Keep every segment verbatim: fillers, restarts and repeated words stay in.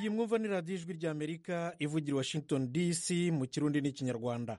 iyi mwumva ni radiyo ijwi ry'amerika ivugira Washington D C mu kirundi n'ikinyarwanda.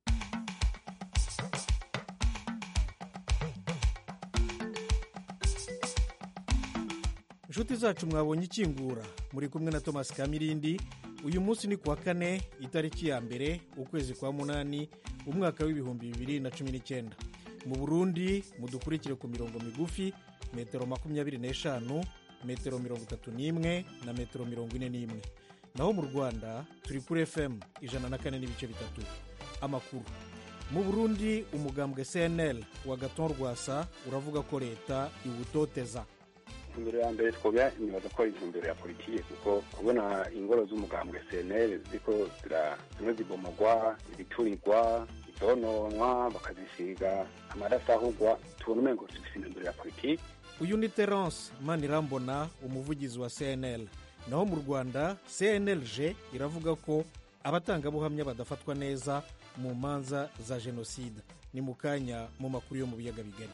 inshuti zacu mwabonye ikingura, muri kumwe na Thomas Kamirindi. Uyu munsi ni kuwa kane itariki ya mbere ukwezi kwa munani umwaka w'ibihumbi bibiri na cumi n'icyenda. Mu Burundi mudukurikire ku mirongo migufi metero makumyabiri n'eshanu, metero mirongo itatu n'imwe na metero mirongo ine n'imwe. Naho mu Rwanda turi kuri F M ijana na kane n'ibice bitatu. Amakuru mu Burundi, umugambwe C N L wa Gaton Rwasa uravuga ko leta iwutoteza. Imbere ya mbere twobya nibaza ko intumbero ya politiki, kuko kubona ingoro z'umugambwe C N L ziko zira zibomogwa, ibiturirwa, itononwa, bakazisiga amarasa ahugwa, tubona umengo zifise intumbero ya politiki. Uyu ni Terence Manirambona, umuvugizi wa C N L. Naho mu Rwanda C N L G iravuga ko abatangabuhamya badafatwa neza mu manza za jenoside. Ni mu kanya mu makuru yo mu biyaga bigari.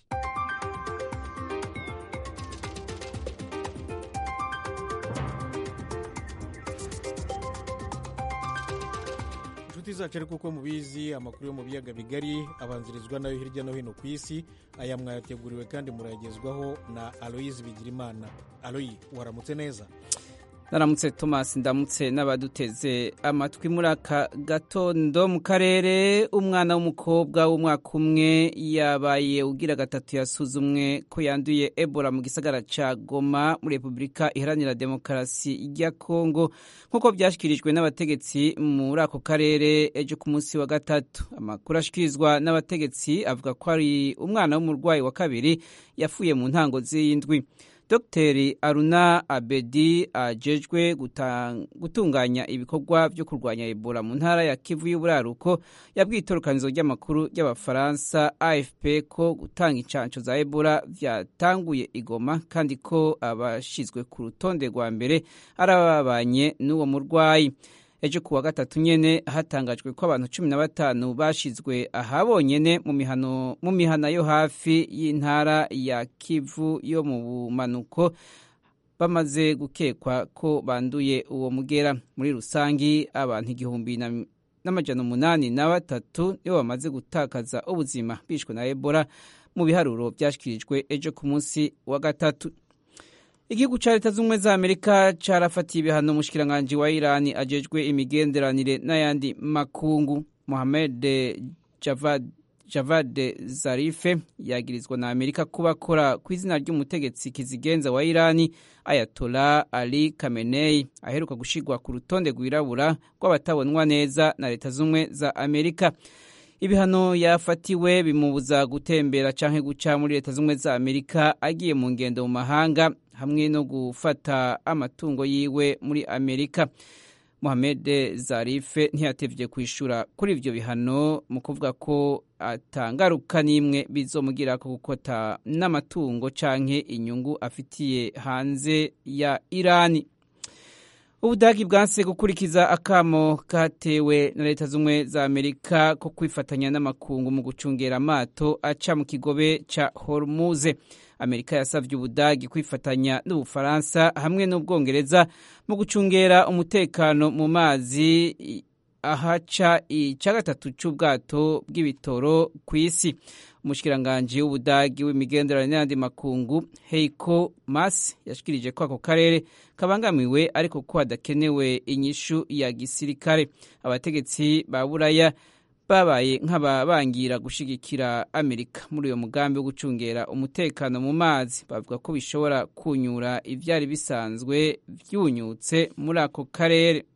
inshuti zacu ariko uko mubizi, amakuru yo mu biyaga bigari abanzirizwa nayo hirya no hino ku isi. Aya mwayateguriwe kandi murayagezwaho na Aloise Bigirimana. Aloyi, waramutse neza? Naramutse Thomas, ndamutse n'abaduteze amatwi. Muri aka gatondo mu karere, umwana w'umukobwa w'umwaka umwe yabaye ugira gatatu yasuzumwe ko yanduye Ebola mu gisagara ca Goma muri Republika Iharanira Demokarasi ya Kongo, nk'uko byashyikirijwe n'abategetsi muri ako karere ejo ku munsi wa gatatu. Amakuru ashikirizwa n'abategetsi avuga ko ari umwana w'umurwayi wa kabiri yafuye mu ntango z'indwi. Dr Aruna Abedi ajejwe gutunganya ibikorwa byo kurwanya Ebola mu ntara ya Kivu y'Uburaruko yabwiye itorokanizo ry'amakuru y'Abafaransa A F P ko gutanga incanco za Ebola vyatanguye igoma, kandi ko abashizwe ku rutonde rwa mbere arababanye n'uwo murwayi. Ejo kuwa gatatu nyene hatangajwe ko abantu cumi na batanu bashizwe ahabonyene mu mihano mu mihana yo hafi y'intara ya Kivu yo mu bumanuko bamaze gukekwa ko banduye uwo mugera. Muri rusangi abantu igihumbi n'amajana umunani na batatu nibo bamaze gutakaza ubuzima bishwe na Ebola mu biharuro byashyikirijwe ejo ku munsi wa gatatu. Igihugu ca Leta z'Ubumwe za Amerika carafatiye ibihano umushikiranganji wa Irani ajejwe imigenderanire n'ayandi makungu. Mohamed Javad Javad Zarife yagirizwa na Amerika kuba akora ku izina ry'umutegetsi kizigenza wa Irani Ayatollah Ali Khamenei, aheruka gushigwa ku rutonde rwirabura rw'abatabonwa neza na Leta z'Ubumwe za Amerika. Ibihano yafatiwe bimubuza gutembera canke guca muri Leta z'Ubumwe za Amerika agiye mu ngendo mu mahanga, hamwe no gufata amatungo yiwe muri Amerika. Mohamed Zarife ntiyatevye kwishura kuri ivyo bihano mu kuvuga ko atangaruka n'imwe bizomugirako gukota n'amatungo canke inyungu afitiye hanze ya Irani. Ubudagi bwanse gukurikiza akamo katewe na Leta z'Ubumwe za Amerika ko kwifatanya n'amakungu mu gucungera amato aca mu kigobe ca Hormuz. Amerika yasavye Ubudagi kwifatanya n'Ubufaransa hamwe n'Ubwongereza mu gucungera umutekano mu mazi ahaca ica gatatu c'ubwato bw'ibitoro kw'isi. Umushikiranganji w'Ubudagi w'imigenderanire n'andi makungu Heiko Maas yashikirije ko ako karere kabangamiwe ariko ko hadakenewe inyishu ya gisirikare. Abategetsi ba Buraya babaye nk'ababangira gushigikira Amerika muri uyo mugambi wo gucungera umutekano mu mazi. Bavuga ko bishobora kunyura ivyari bisanzwe vyunyutse muri ako karere.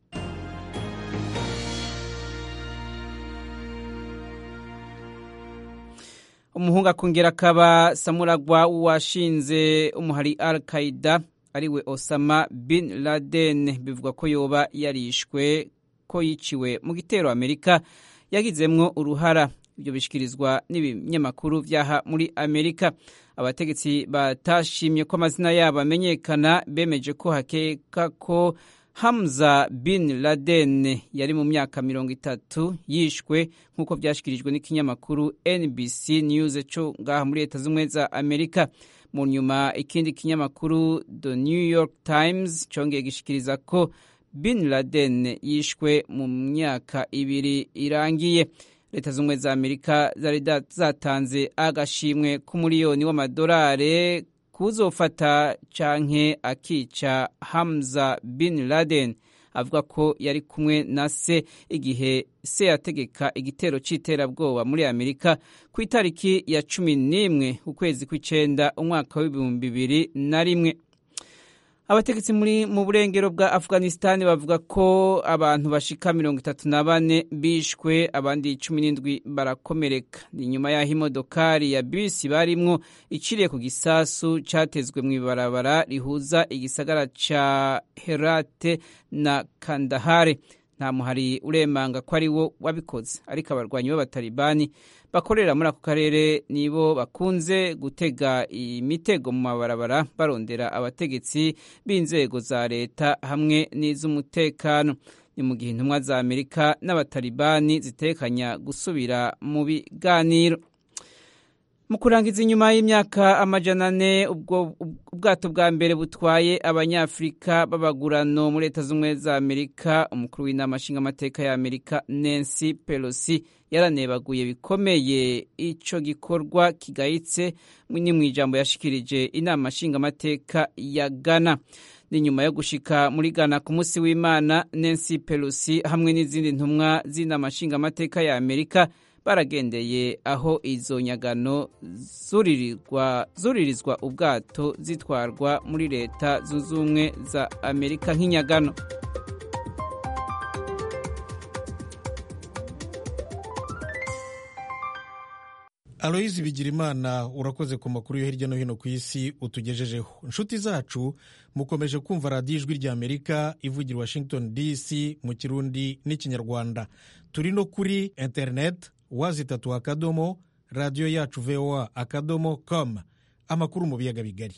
Umuhungu akongera akaba samuragwa washinze umuhari Al-Qaeda ariwe Osama Bin Laden, bivugwa ko yoba yarishwe ko yiciwe mu gitero Amerika yagizemwo uruhara. Ibyo bishikirizwa n'ibinyamakuru vyaha muri Amerika. Abategetsi batashimye ko amazina yabo amenyekana bemeje ko hakeka ko Hamza Bin Laden yari mu myaka mirongo itatu yishwe, nk'uko byashyikirijwe n'ikinyamakuru N B C News cyo ngaha muri Leta z'Ubumwe za Amerika. mu nyuma ikindi kinyamakuru The New York Times congeye gishikiriza ko Bin Laden yishwe mu myaka ibiri irangiye. Leta z'ubumwe za Amerika zari zatanze agashimwe k'umuliyoni w'amadolari kuzofata canke akica Hamza Bin Laden, avuga ko yari kumwe na se igihe se yategeka igitero c'iterabwoba muri Amerika ku itariki ya cumi n'imwe ukwezi kw'icenda umwaka w'ibihumbi bibiri na rimwe. Abategetsi muri mu burengero bwa Afghanistan bavuga ko abantu bashika mirongo itatu na bane bishwe, abandi cumi n'indwi barakomereka. Ni nyuma y'aho imodokari ya bisi barimwo iciriye ku gisasu catezwe mw'ibarabara rihuza igisagara ca Herat na Kandahar. Nta muhari uremanga ko ari wo wabikoze, ariko abarwanyi b'abatalibani bakorera muri ako karere nibo bakunze gutega imitego mu mabarabara barondera abategetsi b'inzego za leta hamwe n'iz'umutekano. Ni mu gihe intumwa za Amerika n'abatalibani zitekanya gusubira mu biganiro. Mu kurangiza inyuma y'imyaka amajana ane ubwo ubwato bwa mbere butwaye abanyafrika b'abagurano muri Leta z'Ubumwe za Amerika, umukuru w'inama nshingamateka ya Amerika Nancy Pelosi yaranebaguye bikomeye ico gikorwa kigayitse ni mw'ijambo yashikirije inama nshingamateka ya Ghana. Ni nyuma yo gushika muri Ghana ku munsi w'Imana, Nancy Pelosi hamwe n'izindi ntumwa z'inama nshingamateka ya Amerika baragendeye aho izo nyagano zuririzwa zuririzwa ubwato zitwarwa muri Leta zunze ubumwe za Amerika nk'inyagano. Aloyizi Bigirimana, urakoze ku makuru yo hirya no hino ku isi utugejejeho. Inshuti zacu, mukomeje kumva radiyo Ijwi ry'Amerika ivugira Washington D C mu Kirundi n'Ikinyarwanda. Turi no kuri internet wazitatu akadomo radiyo yacu V O A akadomo com. Amakuru mu biyaga bigari.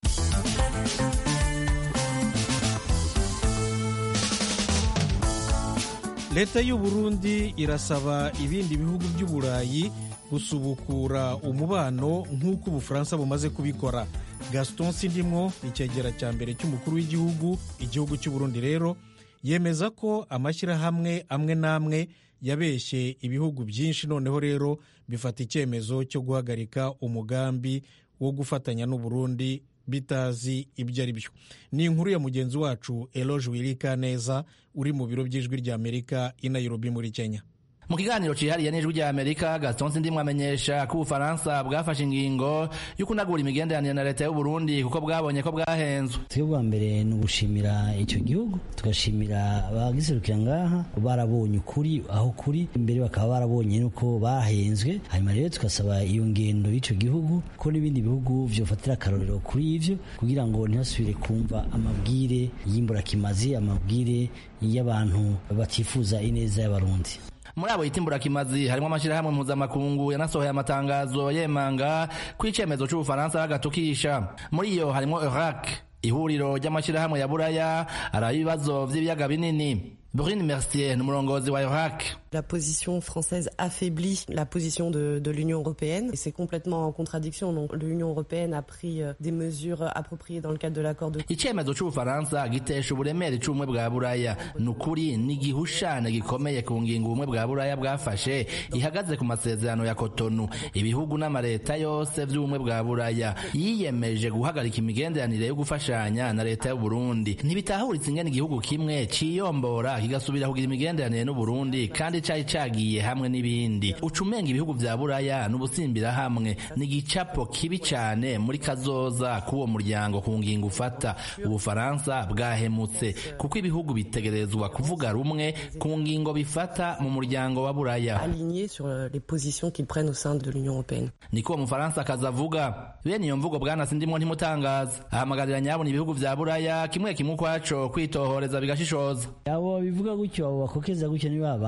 Leta y'u Burundi irasaba ibindi bihugu by'Uburayi gusubukura umubano nk'uko Ubufaransa bumaze kubikora. Gaston Sindimwo, icyegera cya mbere cy'umukuru w'igihugu, igihugu cy'u Burundi rero yemeza ko amashyirahamwe amwe n'amwe yabeshye ibihugu byinshi, noneho rero bifata icyemezo cyo guhagarika umugambi wo gufatanya n'u Burundi bitazi ibyo ari byo. Ni inkuru ya mugenzi wacu Eloge Wirikaneza uri mu biro by'Ijwi ry'Amerika i Nairobi muri Kenya. Mu kiganiro cihariye n'Ijwi ry'Amerika, Gaston Sindimwo amenyesha ko Ubufaransa bwafashe ingingo yo kunagura imigenderanire na leta y'u Burundi kuko bwabonye ko bwahenzwe. Twebwe bwa mbere ni ugushimira icyo gihugu, tugashimira abagiserukira ngaha barabonye ukuri aho kuri, imbere bakaba barabonye nuko bahenzwe. Hanyuma rero tukasaba iyo ngendo y'icyo gihugu ko n'ibindi bihugu vyofatira akarorero kuri ivyo kugira ngo ntihasubire kumva amabwire y'imburakimazi, amabwire y'abantu batifuza ineza y'Abarundi. Muri abo yitimburakimazi harimo amashirahamwe mpuzamakungu yanasohoye amatangazo yemanga ku icemezo c'Ubufaransa agatukisha. Muri iyo harimo Irak, ihuriro ry'amashirahamwe ya Buraya araye ibibazo vy'ibiyaga binini. Brune Mercier, umurongozi wa Irak. La position française affaiblit la position de, de l'Union européenne et c'est complètement en contradiction. Donc l'Union européenne a pris euh, des mesures appropriées dans le cadre de l'accord de... Icemezo c'Ubufaransa gitesha uburemere c'ubumwe bwa Buraya. Nukuri ni gihushane gikomeye ku ngingo ubumwe bwa Buraya bwafashe ihagaze ku masezerano ya Cotonou. Ibihugu n'amareta yose vy'ubumwe bwa Buraya yiyemeje guhagarika imigenderanire yo gufashanya na leta y'u Burundi. Ntibitahuritse ingene igihugu kimwe ciyombora kigasubira kugira imigenderanire n'u Burundi kandi cari cagiye hamwe n'ibindi. Ucumenga ibihugu vya Buraya n'ubusimbira hamwe ni gicapo kibi cane muri kazoza k'uwo muryango ku ngingo ufata. Ubufaransa bwahemutse kuko ibihugu bitegerezwa kuvuga rumwe ku ngingo bifata mu muryango wa Buraya, aligné sur les positions qu'ils prennent au sein de l'Union européenne. Niko Umufaransa akazavuga. Bene iyo mvugo Bwana Sindimwo ntimutangaza, ahamagarira nyabona ibihugu vya Buraya kimwe kimwe kwaco kwitohoreza bigashishoza. Abo bivuga gutyo, abo bakokeza gutyo ni babandi nyene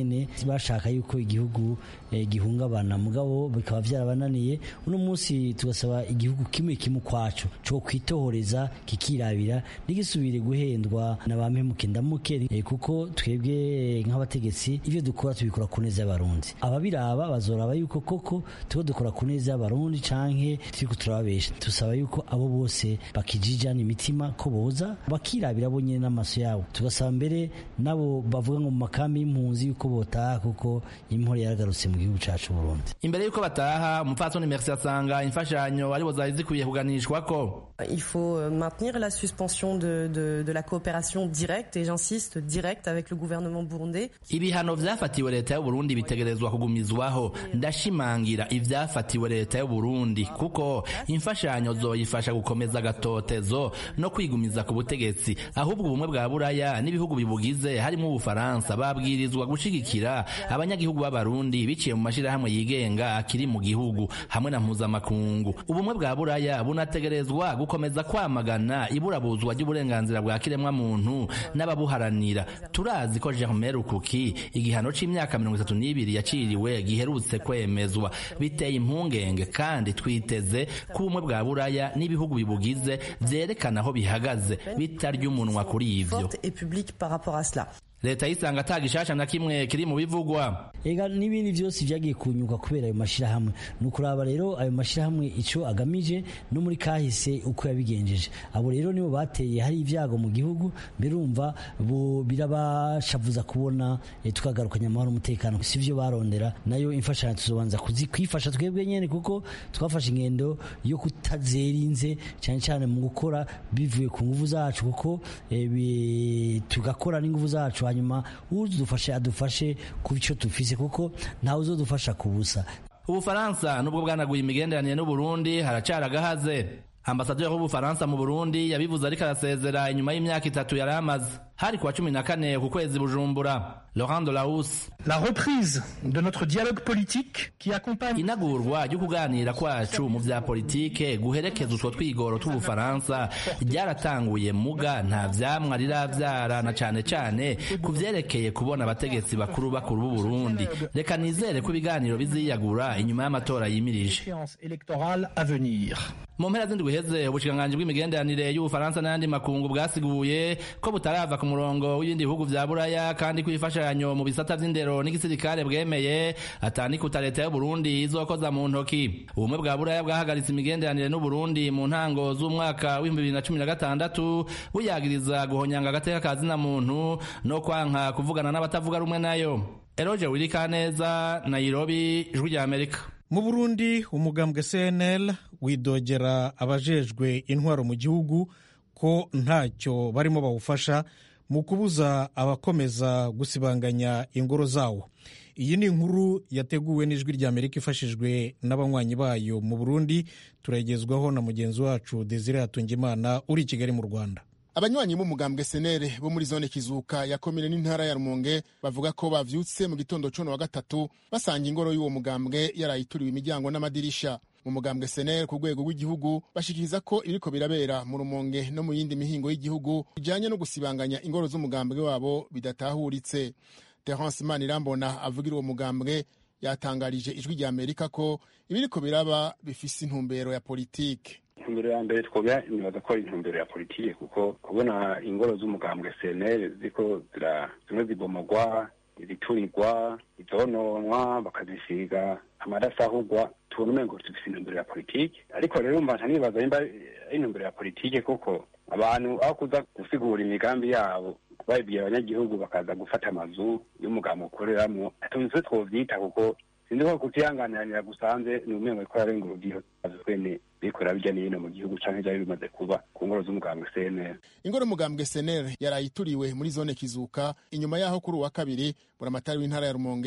nyene bashaka yuko igihugu eh, gihungabana mugabo bikaba vyarabananiye. Uno munsi tugasaba igihugu kimwe kimwe kwacu cyo kwitohoreza kikirabira n'igisubire guhendwa na bampemuke ndamuke eh, kuko twebwe nk'abategetsi ivyo dukora tubikora ku neza y'abarundi. Ababiraba bazoraba yuko koko tuko dukora ku neza y'abarundi canke turiko turababesha. Tusaba yuko abo bose bakijijana imitima ko boza bakirabira bo nyene n'amaso yabo. Tugasaba mbere nabo bavuga ngo mu makambi y'impunzi yuko botaha kuko impore yaragarutse mu gihugu cacu Burundi. Imbere yuko bataha umupfasoni Merci asanga imfashanyo aribo zari zikwiye kuganishwa ko il faut maintenir la suspension de, de, de la coopération directe et j'insiste directe avec le gouvernement burundais. Ibihano vyafatiwe leta y'u Burundi bitegerezwa kugumizwaho. Ndashimangira ivyafatiwe leta y'u Burundi kuko imfashanyo zoyifasha gukomeza gatotezo no kwigumiza ku butegetsi. Ahubwo ubumwe bwa Buraya n'ibihugu bibugize harimo Ubufaransa babwirizwa gushigikira abanyagihugu b'abarundi biciye mu mashirahamwe yigenga akiri mu gihugu hamwe na mpuzamakungu. Ubumwe bwa Buraya bunategerezwa gukomeza kwamagana iburabuzwa ry'uburenganzira bwa kiremwa muntu n'ababuharanira. Turazi ko Germain Rukuki igihano c'imyaka mirongo itatu n'ibiri yaciriwe giherutse kwemezwa. Biteye impungenge kandi twiteze ko ubumwe bwa Buraya n'ibihugu bibugize vyerekana aho bihagaze bitarya umunwa kuri ivyo. Leta yisanga atagishasha na kimwe kiri mu bivugwa. Ega n'ibindi vyose vyagiye kunyuka kubera ayo mashirahamwe. Nukuraba rero ayo mashirahamwe ico agamije no muri kahise uko yabigenjeje. Abo rero nibo bateye hari ivyago mu gihugu birumva bo birabashavuza kubona e, tukagarukanya amahoro umutekano sivyo barondera. Nayo imfashanyo tuzobanza kuzikwifasha twebwe nyene kuko twafashe ingendo yo kutazerinze cyane cyane mu gukora bivuye ku nguvu zacu kuko e, tugakora n'inguvu zacu hanyuma uzudufashe adufashe ku bico tufise kuko ntawe uzodufasha kubusa. Ubufaransa nubwo bwanaguye imigenderanire n'u Burundi haracara gahaze. Ambasaderi w'Ubufaransa mu Burundi yabivuze ariko arasezera inyuma y'imyaka itatu yari amaze. Hari kuwa cumi na kane ku kwezi Bujumbura. Laurent Delahousse. La reprise de notre dialogue politique qui accompagne inagurwa ryo kuganira kwacu mu vya politike guherekeza utwo twigoro tw'Ubufaransa ryaratanguye muga nta vyamwa riravyara na cane cane kuvyerekeye kubona abategetsi bakuru bakuru b'u Burundi. Reka nizere ko ibiganiro biziyagura inyuma y'amatora yimirije. Mu mpera z'indwi heze ubushikiranganji bw'imigenderanire y'Ubufaransa n'ayandi makungu bwasiguye ko butarava ku murongo w'ibindi bihugu vya Buraya kandi kwifashanyo mu bisata vy'indero n'igisirikare bwemeye atani kuta leta y'u Burundi izokoza mu ntoki. Ubumwe bwa Buraya bwahagaritse imigenderanire n'u Burundi mu ntango z'umwaka w'ibihumbi bibiri na cumi na gatandatu buyagiriza guhonyanga agateka ka zina muntu no kwanka kuvugana n'abatavuga rumwe nayo. Eroje Wirikaneza, Nairobi, Ijwi rya Amerika. Mu Burundi umugambwe C N L widogera abajejwe intwaro mu gihugu ko ntacyo barimo bawufasha mu kubuza abakomeza gusibanganya ingoro zawo. Iyi ni inkuru yateguwe n'Ijwi rya Amerika ifashijwe n'abanywanyi bayo mu Burundi. Turagezwaho na mugenzi wacu Desire Hatungimana uri i Kigali mu Rwanda. Abanywanyi b'umugambwe Senere bo muri zone Kizuka ya komine n'intara ya Rumonge bavuga ko bavyutse mu gitondo cyo wa gatatu basanga ingoro y'uwo mugambwe yarayituriwe imiryango n'amadirisha. Mu mugambwe Senere ku rwego rw'igihugu bashikiriza ko iriko birabera mu Rumonge no mu yindi mihingo y'igihugu bijanye no gusibanganya ingoro z'umugambwe wabo bidatahuritse. Terence Manirambona avugira uwo mugambwe yatangarije Ijwi rya Amerika ko ibiriko biraba bifise intumbero ya politike. Intumbero ya mbere twobya nibaza ko intumbero ya politike kuko kubona ingoro z'umugambwe C N L ziko zira zimwe zibomogwa iziturirwa izononwa bakazisiga amarasahugwa tubona umengo tufise intumbero ya politike. Ariko rero mbanza nibaza nimba intumbero ya politike kuko abantu aho kuza gusigura imigambi yabo babibwiye abanyagihugu bakaza gufata amazu y'umugambwe ukoreramwo atumvise twovyita kuko sinzi ko kutihanganira gusanze ni umengo ko ari ingurugiro azwene bikora bijya n'ino mu gihugu canke byari bimaze kuba ku ngoro z'umugambwe C N L. Ingoro mugambwe C N L yarayituriwe muri zone Kizuka inyuma yaho kuri wa kabiri buramatari w'intara ya Rumonge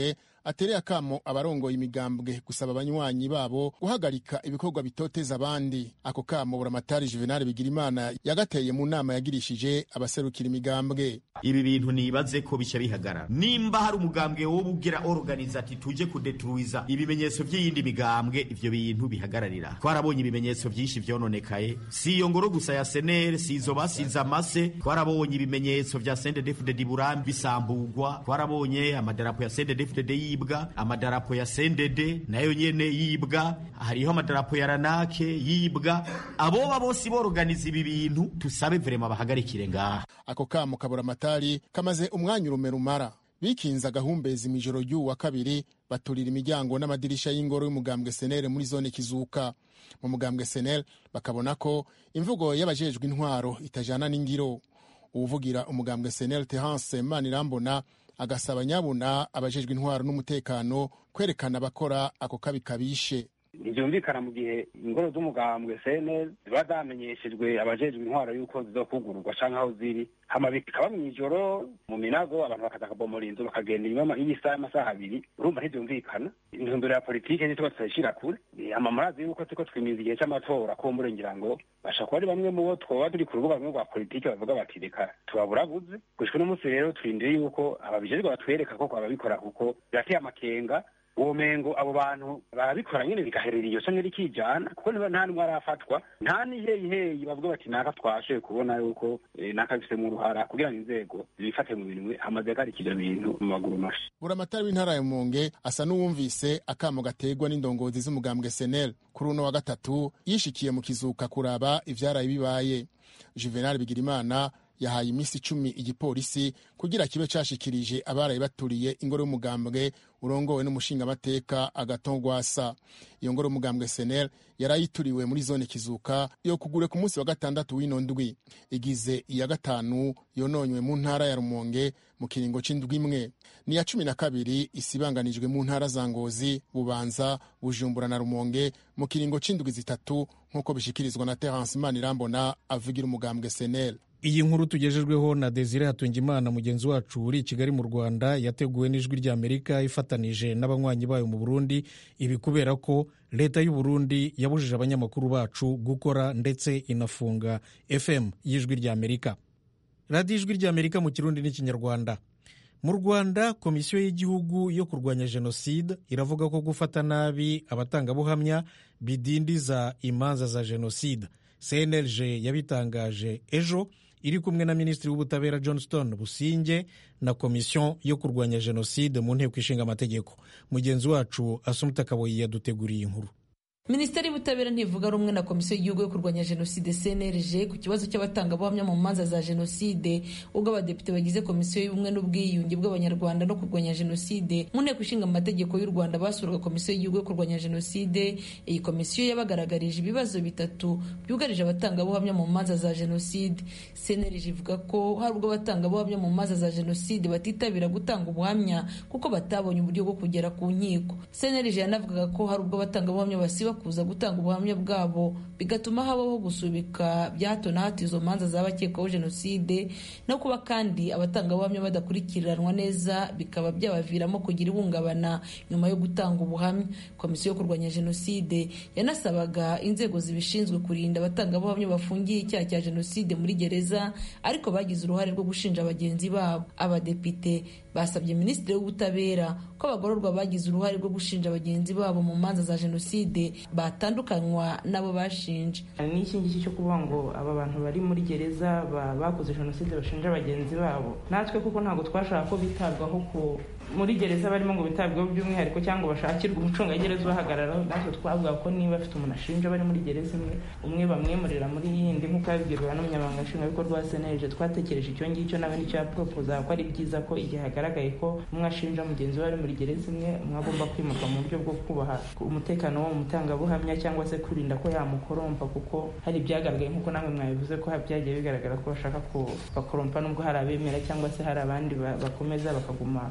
atereye akamo abarongoye imigambwe gusaba abanywanyi babo guhagarika ibikorwa bitoteza abandi. Ako kamo Buramatari Juvenal Bigirimana yagateye mu nama yagirishije abaserukira imigambwe. Ibi bintu nibaze ko bica bihagarara. Nimba hari umugambwe wo bugira organize ati tuje kudetruiza ibimenyetso by'iyindi migambwe, ivyo bintu bihagararira. Twarabonye ibimenyetso byinshi vyononekaye, si iyo ngoro gusa ya Senere, si izo basiza amase, twarabonye ibimenyetso vya C N D D F D D Burambi bisambugwa, twarabonye amadarapo ya C N D D F D D yibwa, amadarapo ya C N D D nayo nyene yibwa, hariho amadarapo ya Ranake yibwa. Aboba bose borganiza ibi bintu tusabe vrema bahagarikire ngaha. Ako kamo Kaburamatari kamaze umwanya urumerumara. Bikinza gahumbezi mijoro y'u wa kabiri baturira imiryango n'amadirisha y'ingoro y'umugambwe Senere muri zone Kizuka. Mu mugambwe Senere bakabona ko imvugo y'abajejwe intwaro itajana n'ingiro. Uvugira umugambwe Senere Terence Manirambona agasaba nyabuna abajejwe intwaro n'umutekano kwerekana abakora ako kabi kabishe. Ntibyumvikana mu gihe ingoro z'umugambwe C N L ziba zamenyeshejwe abajejwe intwaro yuko zizokugururwa canke aho ziri, hama bikaba mw'ijoro mu minago abantu bakaza kabomora inzu bakagenda inyuma y'isaha amasaha abiri. Urumva ntibyumvikana. Intumbero ya politike nitwo tutashira kure. Hama murazi yuko tuko twimiza igihe c'amatora ko murengera ngo bashaka ko ari bamwe mu bo twoba turi ku rubuga rumwe rwa politike bavuga bati reka tubaburabuze. Gushika n'umunsi rero turindiriye yuko ababijejwe batwereka ko ababikora kuko birateye amakenga. Uwo mengo abo bantu barabikora nyene bigaherera iyo canke rikijana kuko nta numwe arafatwa, nta niheyiheyi bavuga bati naka twashoye kubona yuko e, naka bifise mu ruhara kugira ngo inzego zibifate mu bintu amaze agarikira ibintu mu maguru mashi. Buramatari w'intara ya Rumonge asa n'uwumvise akamo gategwa n'indongozi z'umugambwe Senel. Kuri uno wa gatatu yishikiye mu Kizuka kuraba ivyaraye bibaye. Juvenal Bigirimana yahaye imisi icumi igipolisi kugira kibe cashikirije abaraye baturiye ingoro y'umugambwe urongowe n'umushingamateka Agathon Rwasa. Iyo ngoro y'umugambwe Senel yarayituriwe muri zone Kizuka yo kugure ku munsi wa gatandatu w'ino ndwi. Igize iya gatanu yononywe mu ntara ya Rumonge mu kiringo c'indwi imwe. Ni ya cumi na kabiri isibanganijwe mu ntara za Ngozi, Bubanza, Bujumbura na Rumonge mu kiringo c'indwi zitatu nk'uko bishikirizwa na Terence Manirambona avugira umugambwe Senel. Iyi nkuru tugejejweho na Desire Hatungimana mugenzi wacu uri i Kigali mu Rwanda, yateguwe n'Ijwi ry'Amerika ifatanije n'abanywanyi bayo mu Burundi. Ibi kubera ko leta y'u Burundi yabujije abanyamakuru bacu gukora ndetse inafunga F M y'Ijwi ry'Amerika. Radio Ijwi ry'Amerika mu Kirundi n'Ikinyarwanda. Mu Rwanda, Komisiyo y'Igihugu yo kurwanya Jenoside iravuga ko gufata nabi abatangabuhamya bidindiza imanza za Jenoside. C N L G yabitangaje ejo iri kumwe na Minisitiri w'Ubutabera Johnston Businge na Komisiyo yo kurwanya Jenoside mu nteko ishinga amategeko. Mugenzi wacu Asumta Kaboyi yaduteguriye inkuru. Minisiteri y'Ubutabera ntivuga rumwe na Komisiyo y'Igihugu yo kurwanya Jenoside C N L G ku kibazo cy'abatangabuhamya mu manza za Jenoside, ubwo abadepite bagize Komisiyo y'Ubumwe n'Ubwiyunge bw'Abanyarwanda no kurwanya Jenoside mu nteko ishinga amategeko y'u Rwanda basuraga Komisiyo y'Igihugu yo kurwanya Jenoside. Iyi komisiyo yabagaragarije ibibazo bitatu byugarije abatangabuhamya mu manza za Jenoside. C N L G ivuga ko hari ubwo abatangabuhamya mu manza za Jenoside batitabira gutanga ubuhamya kuko batabonye uburyo bwo kugera ku nkiko. C N L G yanavugaga ko hari ubwo abatangabuhamya basiba kuza gutanga ubuhamya bwabo bigatuma habaho gusubika bya hato na hato izo manza z'abakekwaho Jenoside, no kuba kandi abatangabuhamya badakurikiranwa neza bikaba byabaviramo kugira ihungabana nyuma yo gutanga ubuhamya. Komisiyo yo kurwanya Jenoside yanasabaga inzego zibishinzwe kurinda abatangabuhamya bafungiye icyaha cya Jenoside muri gereza ariko bagize uruhare rwo gushinja bagenzi babo. Abadepite basabye Minisitiri w'Ubutabera ko abagororwa bagize uruhare rwo gushinja bagenzi babo mu manza za Jenoside batandukanywa nabo bashinje. N'iki ngiki cyo kuvuga ngo aba bantu bari muri gereza bakoze Jenoside bashinja bagenzi babo, natwe kuko ntabwo twashaka ko bitabwaho ku muri gereza barimo ngo bitabweho by'umwihariko cyangwa bashakirwa umucungagereza ubahagararaho. Natwe twavuga ko niba afite umuntu ashinja bari muri gereza imwe umwe bamwemurira muri yindi nk'uko yabibwirwa n'umunyamabanga nshingwabikorwa wa C N L G. Twatekereje icyo ngicyo nawe nicyo yapropoza ko ari byiza ko igihe hagaragaye ko umwe ashinja mugenzi we ari muri gereza imwe, umwe agomba kwimurwa mu buryo bwo kubaha umutekano wo mutangabuhamya cyangwa se kurinda ko yamukorompa, kuko hari ibyagaragaye nk'uko namwe mwabivuze ko byagiye bigaragara ko bashaka ko bakorompa nubwo hari abemera cyangwa se hari abandi bakomeza bakaguma mu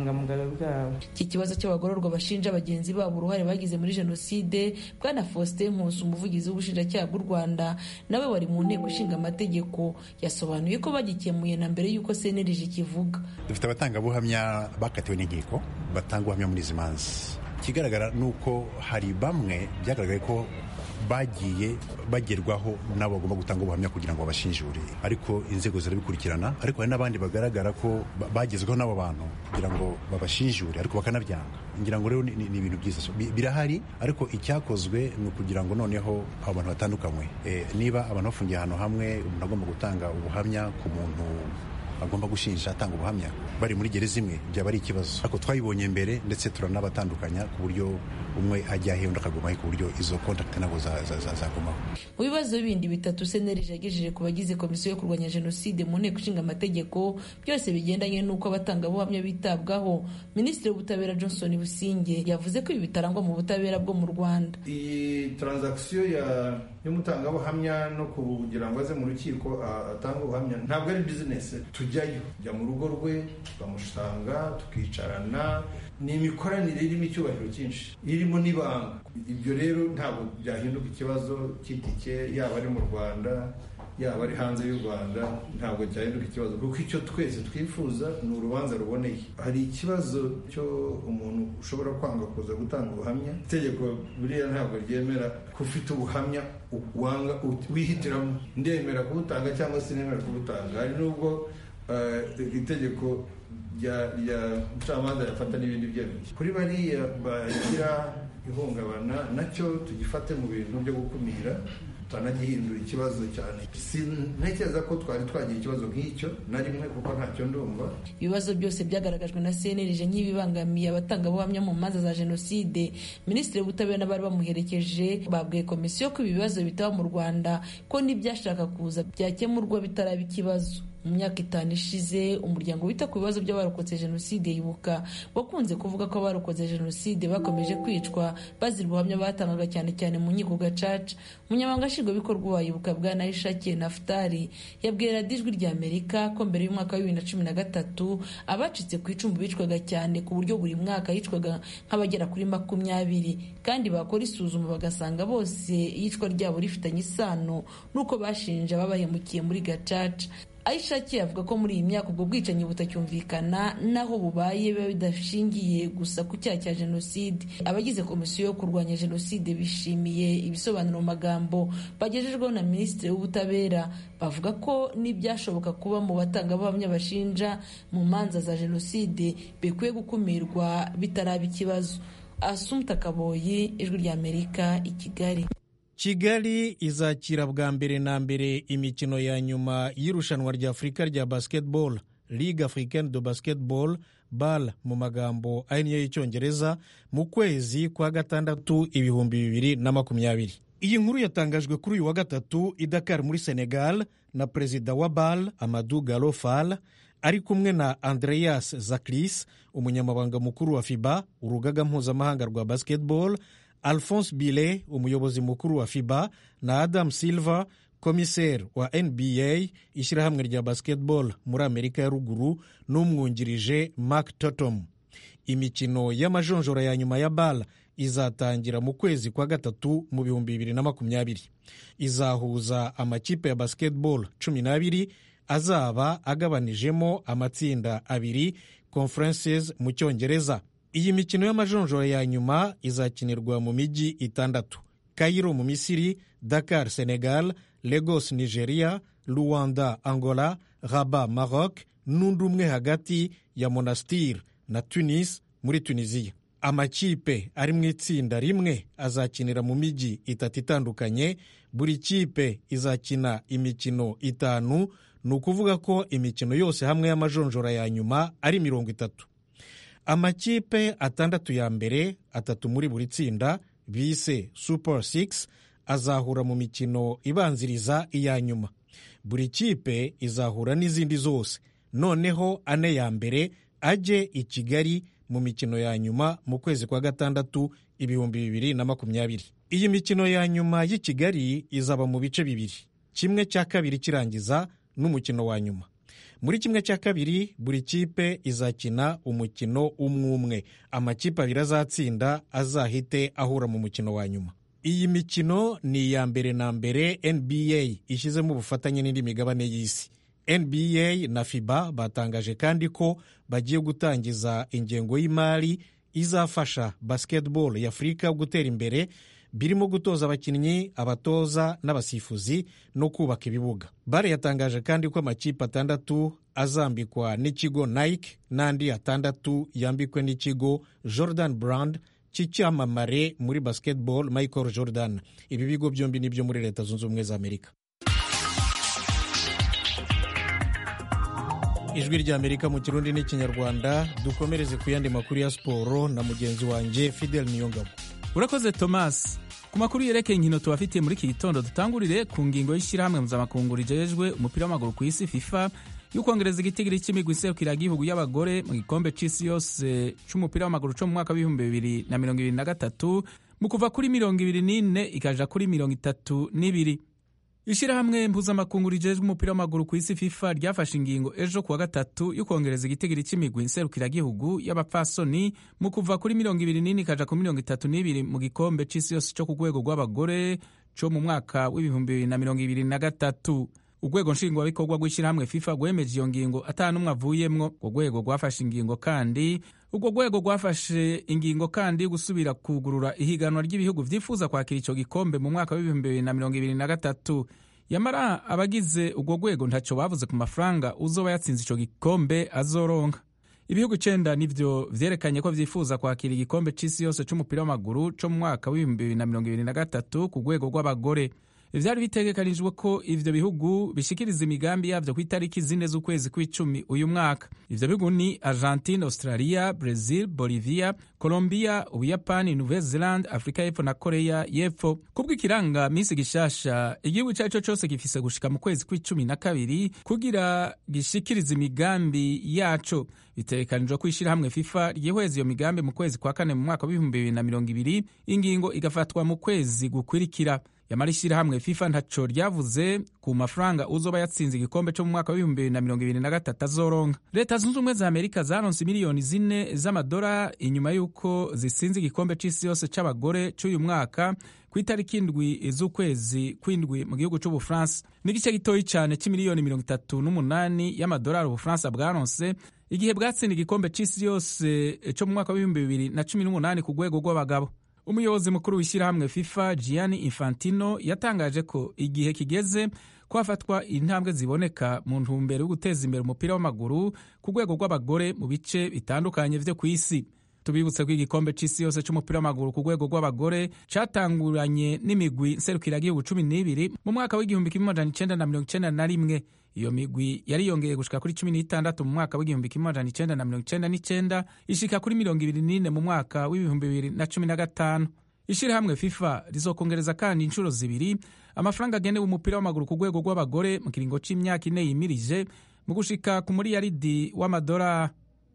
bunyangamugayo bwabo. Iki kibazo cy'abagororwa bashinja bagenzi babo uruhare bagize muri jenoside, bwana Faustin Nkusi umuvugizi w'ubushinjacyaha bw'u Rwanda nawe wari mu nteko ishinga amategeko yasobanuye ko bagikemuye na mbere y'uko C N L G kivuga. Dufite abatangabuhamya bakatiwe n'inkiko batanga ubuhamya muri izi manza. Ikigaragara ni uko hari bamwe byagaragaye ko bagiye bagerwaho nabo bagomba gutanga ubuhamya kugira ngo babashinjure, ariko inzego zirabikurikirana, ariko hari n'abandi bagaragara ko bagezweho n'abo bantu kugira ngo babashinjure ariko bakanabyanga. Ngira ngo rero ni ibintu byiza birahari, ariko icyakozwe ni ukugira ngo noneho abo bantu batandukanywe. E, niba abantu bafungiye ahantu hamwe, umuntu agomba gutanga ubuhamya ku muntu agomba gushinja atanga ubuhamya bari muri gereza imwe, byaba ari ikibazo. Ariko twayibonye mbere ndetse turanabatandukanya ku buryo umwe ajya he undi akagumaho, ku buryo izo contact nabo zagumaho. Mu bibazo bindi bitatu C N L G yagejeje ku bagize komisiyo yo kurwanya jenoside mu nteko ishinga amategeko byose bigendanye n'uko abatangabuhamya bitabwaho, Minisitiri w'ubutabera Johnson Businge yavuze ko ibi bitarangwa mu butabera bwo mu Rwanda. Iyi transaction ya y'umutangabuhamya no kugira ngo aze mu rukiko atanga ubuhamya ntabwo ari business. Tujyayo, jya mu rugo rwe tukamusanga tukicarana, ni imikoranire irimo icyubahiro cyinshi, irimo n'ibanga. Ibyo rero ntabwo byahinduka ikibazo cy'itike, yaba ari mu Rwanda yaba ari hanze y'u Rwanda, ntabwo cyahinduka ikibazo, kuko icyo twese twifuza ni urubanza ruboneye. Hari ikibazo cyo umuntu ushobora kwanga kuza gutanga ubuhamya, itegeko buriya ntabwo ryemera ko ufite ubuhamya wanga wihitiramo, ndemera kubutanga cyangwa se nemera kubutanga. Hari nubwo itegeko rya mucamanza yafata n'ibindi byemezo. Kuri bariya bagira ihungabana nacyo tugifate mu bintu byo gukumira, tutanagihindura ikibazo cyane. Sintekereza ko twari twagira ikibazo nk'icyo na rimwe, kuko ntacyo ndumva. Ibibazo byose byagaragajwe na C N L G nk'ibibangamiye abatangabuhamya mu manza za jenoside. Minisitiri w'ubutabera n'abari bamuherekeje babwiye komisiyo ko ibi bibazo bitaba mu Rwanda, ko n'ibyashaka kuza byakemurwa bitaraba ikibazo. Mu myaka itanu ishize umuryango wita ku bibazo by'abarokotse jenoside Ibuka wakunze kuvuga ko abarokotse jenoside bakomeje kwicwa bazira ubuhamya batangaga cyane cyane mu nkiko gacaca. Umunyamabanga nshingwabikorwa wa Ibuka bwana Ishake Naftali yabwiye radiyo Ijwi ry'Amerika ko mbere y'umwaka wa bibiri na cumi na gatatu abacitse ku icumu bicwaga cyane ku buryo buri mwaka yicwaga nk'abagera kuri makumyabiri, kandi bakora isuzuma bagasanga bose iyicwa ryabo rifitanye isano n'uko bashinja babahemukiye muri gacaca. Aishaki avuga ko muri iyi myaka ubwo bwicanyi butacyumvikana naho bubaye biba bidashingiye gusa ku cyaha cya jenoside. Abagize komisiyo yo kurwanya jenoside bishimiye ibisobanuro mu magambo bagejejweho na Minisitiri w'ubutabera, bavuga ko n'ibyashoboka kuba mu batangabuhamya bashinja mu manza za jenoside bikwiye gukumirwa bitaraba ikibazo. Asumta Kaboyi, Ijwi ry'Amerika, i Kigali. Kigali izakira bwa mbere na mbere imikino ya nyuma y'irushanwa rya Afurika rya basketball, Ligue Africaine de Basketball, B A L mu magambo ahinnye y'icyongereza, mu kwezi kwa gatandatu ibihumbi bibiri na makumyabiri. Iyi nkuru yatangajwe kuri uyu wa gatatu i Dakar muri Senegal na perezida wa B A L Amadou Gallo Fall ari kumwe na Andreas Zaklis, umunyamabanga mukuru wa FIBA, urugaga mpuzamahanga rwa basketball, Alphonse Bile, umuyobozi mukuru wa FIBA, na Adam Silver, komiseri wa N B A, ishyirahamwe rya basketball muri Amerika ya ruguru, n'umwungirije Mark Tatum. Imikino y'amajonjora ya nyuma ya B A L izatangira mu kwezi kwa gatatu mu bihumbi bibiri na makumyabiri. Izahuza amakipe ya basketball cumi n'abiri azaba agabanijemo amatsinda abiri, conferences mu cyongereza. Iyi mikino y'amajonjora ya nyuma izakinirwa mu mijyi itandatu: Cairo mu Misiri, Dakar Senegal, Lagos Nigeria, Luanda Angola, Rabat Maroc, n'undi umwe hagati ya Monastir na Tunis muri Tunisia. Amakipe ari mu itsinda rimwe azakinira mu mijyi itatu itandukanye, buri kipe izakina imikino itanu, ni ukuvuga ko imikino yose hamwe y'amajonjora ya nyuma ari mirongo itatu. Amakipe atandatu ya mbere, atatu muri buri tsinda, bise Super Six, azahura mu mikino ibanziriza iya nyuma. Buri kipe izahura n'izindi zose, noneho ane ya mbere ajye i Kigali mu mikino ya nyuma mu kwezi kwa gatandatu ibihumbi bibiri na makumyabiri. Iyi mikino ya nyuma y'i Kigali izaba mu bice bibiri, kimwe cya kabiri kirangiza n'umukino wa nyuma. muri kimwe cya kabiri buri kipe izakina umukino umwe umwe, amakipe abiri azatsinda azahite ahura mu mukino wa nyuma. Iyi mikino ni iya mbere na mbere N B A ishyizemo ubufatanye n'indi migabane y'isi. N B A na FIBA batangaje kandi ko bagiye gutangiza ingengo y'imari izafasha basketball ya Afurika gutera imbere, birimo gutoza abakinnyi, abatoza n'abasifuzi no kubaka ibibuga. Bare yatangaje kandi ko amakipe atandatu azambikwa n'ikigo Nike n'andi atandatu yambikwe n'ikigo Jordan Brand cy'icyamamare muri basketball Michael Jordan. Ibi bigo byombi nibyo muri Leta Zunze Ubumwe za Amerika. Ijwi rya Amerika mu Kirundi n'Ikinyarwanda. Dukomereze ku yandi makuru ya siporo na mugenzi wanjye Fidel Niyongabo. Urakoze Thomas. Ku makuru yerekeye inkino tubafitiye muri iki gitondo, dutangurire ku ngingo y'ishyirahamwe mpuzamakungu rijejwe umupira w'amaguru ku isi FIFA y'ukongereza igitigiri cy'imigwi iserukiragihugu y'abagore mu gikombe c'isi yose c'umupira w'amaguru co mu mwaka w'ibihumbi bibiri na mirongo ibiri na gatatu mu kuva kuri mirongo ibiri n'ine ikaja kuri mirongo itatu n'ibiri. Ishirahamwe mpuzamakungu rijejwe umupira w'amaguru ku isi FIFA ryafashe ingingo ejo kuwa gatatu y'ukongereza igitigiri cy'imigwi iserukiragihugu y'abapfasoni mu kuva kuri mirongo ibiri n'ine ikaja kuri mirongo itatu n'ibiri mu gikombe c'isi yose co ku rwego rw'abagore co mu mwaka w'ibihumbi bibiri na mirongo ibiri na gatatu. Urwego nshingwabikorwa rw'ishyirahamwe FIFA rwemeje iyo ngingo ata n'umwe avuyemwo. Urwo rwego rwafashe ingingo kandi urwo rwego rwafashe ingingo kandi gusubira kugurura ihiganwa ry'ibihugu vyifuza kwakira ico gikombe mu mwaka w'ibihumbi bibiri na mirongo ibiri na gatatu. Yamara abagize urwo rwego ntaco bavuze ku mafaranga uzoba yatsinze ico gikombe azoronka. Ibihugu icenda nivyo vyerekanye ko vyifuza kwakira igikombe c'isi yose c'umupira w'amaguru co mu mwaka w'ibihumbi bibiri na mirongo ibiri na gatatu ku rwego rw'abagore. Ivyari bitegekanijwe ko ivyo bihugu bishikiriza imigambi yavyo ku itariki zine z'ukwezi kw'icumi uyu mwaka. Ivyo bihugu ni Argentine, Australia, Brazil, Bolivia, Colombia, Ubuyapani, Nouvelle-Zelande, Afrika y'Epfo na Korea y'Epfo. Kubw'ikiranga misi gishasha, igihugu ico arico cose gifise gushika mu kwezi kw'icumi na kabiri kugira gishikiriza imigambi yaco. Bitegekanijwe ko ishirahamwe FIFA ryihweza iyo migambi mu kwezi kwa kane mu mwaka w'ibihumbi bibiri na mirongo ibiri, ingingo igafatwa mu kwezi gukurikira. Yamara ishirahamwe FIFA ntaco ryavuze ku mafaranga uzoba yatsinze igikombe cyo mu mwaka w'ibihumbi bibiri na mirongo ibiri na gatatu azoronka. Leta Zunze Ubumwe za Amerika zaronse miliyoni zine z'amadora inyuma y'uko zisinze igikombe c'isi yose c'abagore c'uyu mwaka ku itariki indwi z'ukwezi kw'indwi mu gihugu c'Ubufaransa. N'igice gitoyi cane c'imiliyoni mirongo itatu n'umunani y'amadolari Ubufaransa bwaronse igihe bwatsinda igikombe c'isi yose co mu mwaka w'ibihumbi bibiri na cumi n'umunani ku rwego rw'abagabo. Umuyobozi mukuru w'ishyirahamwe FIFA Gianni Infantino yatangaje ko igihe kigeze ko hafatwa intambwe ziboneka mu ntumbero yo guteza imbere umupira w'amaguru ku rwego rw'abagore mu bice bitandukanye vyo ku isi. Tubibutse ko igikombe c'isi yose c'umupira w'amaguru ku rwego rw'abagore catanguranye n'imigwi nserukiragihugu cumi n'ibiri mu mwaka w'igihumbi kimwe amajana icenda na mirongo icenda na rimwe. Iyo migwi yari yongeye gushika kuri cumi n'itandatu mu mwaka w'igihumbi kimwe amajana icenda na mirongo icenda n'icenda, ishika kuri mirongo ibiri n'ine mu mwaka w'ibihumbi bibiri na cumi na gatanu. Ishirahamwe FIFA rizokongereza kandi inshuro zibiri amafaranga agenewe umupira w'amaguru ku rwego rw'abagore mu kiringo c'imyaka ine yimirije mu gushika ku miliyaridi w'amadolari.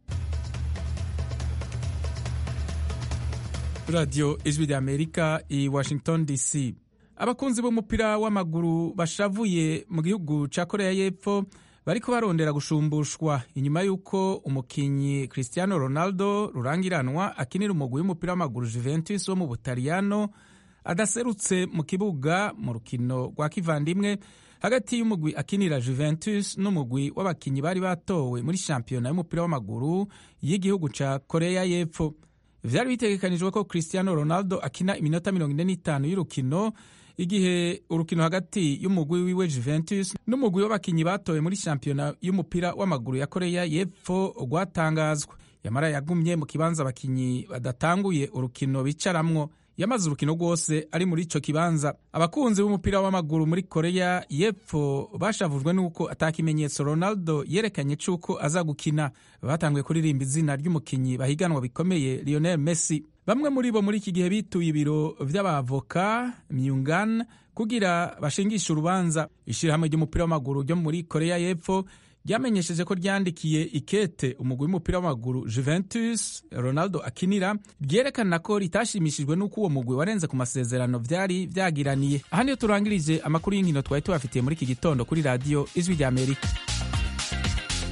Radio Ijwi rya Amerika i Washington D C. Abakunzi b'umupira w'amaguru bashavuye mu gihugu ca Korea y'Epfo bariko barondera gushumbushwa inyuma y'uko umukinyi Cristiano Ronaldo rurangiranwa akinira umugwi w'umupira w'amaguru Juventus wo mu Butaliyano adaserutse mu kibuga mu rukino rwa kivandimwe hagati y'umugwi akinira Juventus n'umugwi w'abakinyi bari batowe muri shampiyona y'umupira w'amaguru y'igihugu ca Korea y'Epfo. Vyari bitegekanijwe ko Cristiano Ronaldo akina iminota mirongo ine n'itanu y'urukino igihe urukino hagati y'umugwi wiwe Juventus n'umugwi w'abakinyi batowe muri shampiyona y'umupira w'amaguru ya Korea y'Epfo rwatangazwa. Yamara yagumye mu kibanza abakinyi badatanguye urukino bicaramwo. Yamaze urukino rwose ari muri ico kibanza. Abakunzi b'umupira w'amaguru muri Korea y'Epfo bashavujwe nuko atakimenyetso Ronaldo yerekanye cuko aza gukina. Batanguye kuririmba izina ry'umukinyi bahiganwa bikomeye Lionel Messi. Bamwe muri bo muri iki gihe bituye ibiro vy'abavoka Myungan kugira bashingisha urubanza. Ishirahamwe ry'umupira w'amaguru ryo muri Korea y'Epfo ryamenyesheje ko ryandikiye ikete umugwi w'umupira w'amaguru Juventus Ronaldo akinira ryerekana ko ritashimishijwe n'uko uwo mugwi warenze ku masezerano vyari vyagiraniye. Aha niyo turangirije amakuru y'inkino twari tubafitiye muri iki gitondo kuri radio Ijwi rya Amerika.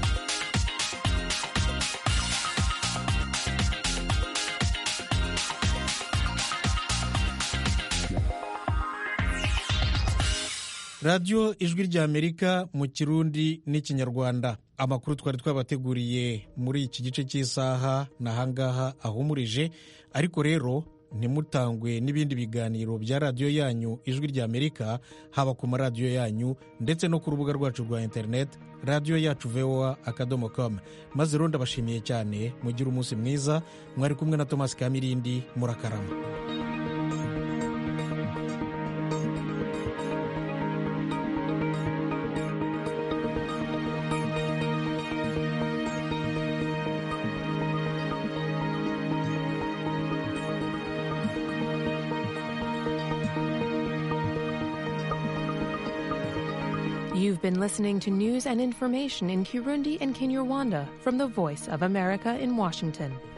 radiyo ijwi ry'amerika mu kirundi n'ikinyarwanda. Amakuru twari twabateguriye muri iki gice cy'isaha ni ahangaha ahumurije, ariko rero ntimutangwe n'ibindi biganiro bya radiyo yanyu ijwi ry'amerika, haba ku maradiyo yanyu ndetse no ku rubuga rwacu rwa interineti radiyo yacu voa akadomo com. maze rero ndabashimiye cyane, mugire umunsi mwiza. Mwari kumwe na Thomas Kamirindi, murakarama. You've been listening to news and information in Kirundi and Kinyarwanda from the Voice of America in Washington.